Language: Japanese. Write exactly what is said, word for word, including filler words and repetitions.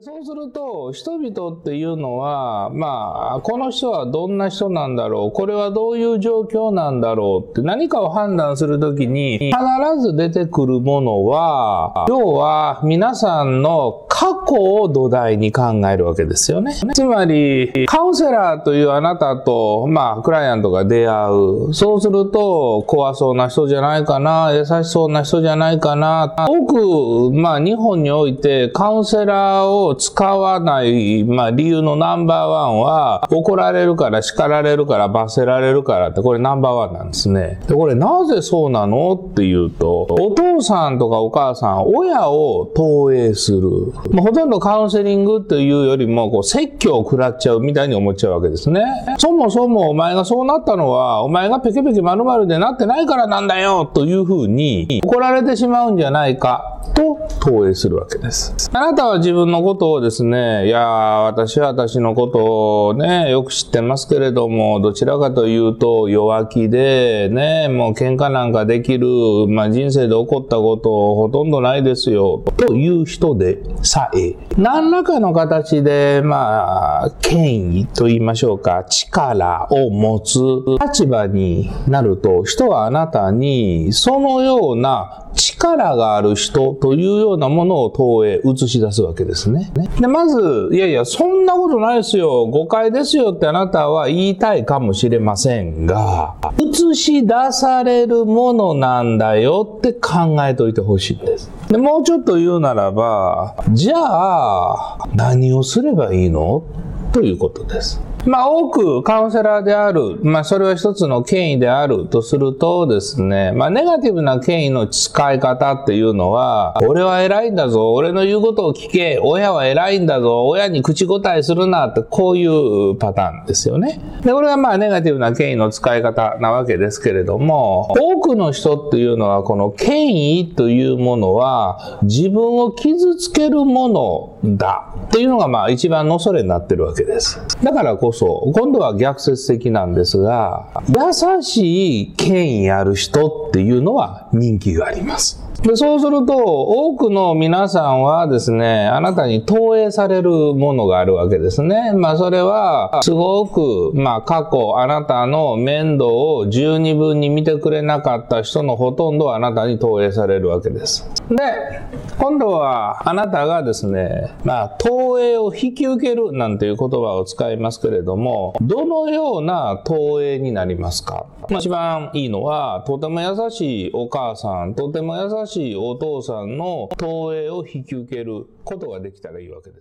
そうすると、人々っていうのは、まあ、この人はどんな人なんだろう、これはどういう状況なんだろうって何かを判断するときに、必ず出てくるものは、要は皆さんの過去を土台に考えるわけですよね。つまり、カウンセラーというあなたと、まあ、クライアントが出会う。そうすると、怖そうな人じゃないかな、優しそうな人じゃないかな。多く、まあ、日本においてカウンセラーを使わない、まあ理由のナンバーワンは、怒られるから叱られるから罰せられるからって、これナンバーワンなんですね。で、これなぜそうなのっていうと、お父さんとかお母さん、親を投影する。まあ、ほとんどカウンセリングというよりも、こう説教を食らっちゃうみたいに思っちゃうわけですね。そもそもお前がそうなったのは、お前がペケペケ丸々でなってないからなんだよというふうに怒られてしまうんじゃないかと投影するわけです。あなたは自分のことをですね、いやー、私は私のことをね、よく知ってますけれども、どちらかというと弱気で、ね、もう喧嘩なんかできる、まあ人生で起こったことほとんどないですよ、という人でさえ、何らかの形で、まあ、権威と言いましょうか、力を持つ立場になると、人はあなたに、そのような力がある人というようなものを投影、映し出すわけですね。で、まず、いやいや、そんなことないですよ、誤解ですよってあなたは言いたいかもしれませんが、映し出されるものなんだよって考えておいてほしいんです。で、もうちょっと言うならば、じゃあ、何をすればいいのということです。まあ多くカウンセラーである、まあそれは一つの権威であるとするとですね、まあネガティブな権威の使い方っていうのは、俺は偉いんだぞ、俺の言うことを聞け、親は偉いんだぞ、親に口答えするなって、こういうパターンですよね。で、これはまあネガティブな権威の使い方なわけですけれども、多くの人っていうのはこの権威というものは自分を傷つけるものだっていうのがまあ一番の恐れになってるわけです。だからこそ、今度は逆説的なんですが、優しい権威ある人っていうのは人気があります。で、そうすると、多くの皆さんはですね、あなたに投影されるものがあるわけですね。まあ、それは、すごく、まあ、過去、あなたの面倒を十二分に見てくれなかった人のほとんどはあなたに投影されるわけです。で、今度は、あなたがですね、まあ、投影を引き受けるなんていう言葉を使いますけれども、どのような投影になりますか？まあ、一番いいのは、とても優しいお母さん、とても優しいお父さんの投影を引き受けることができたらいいわけです。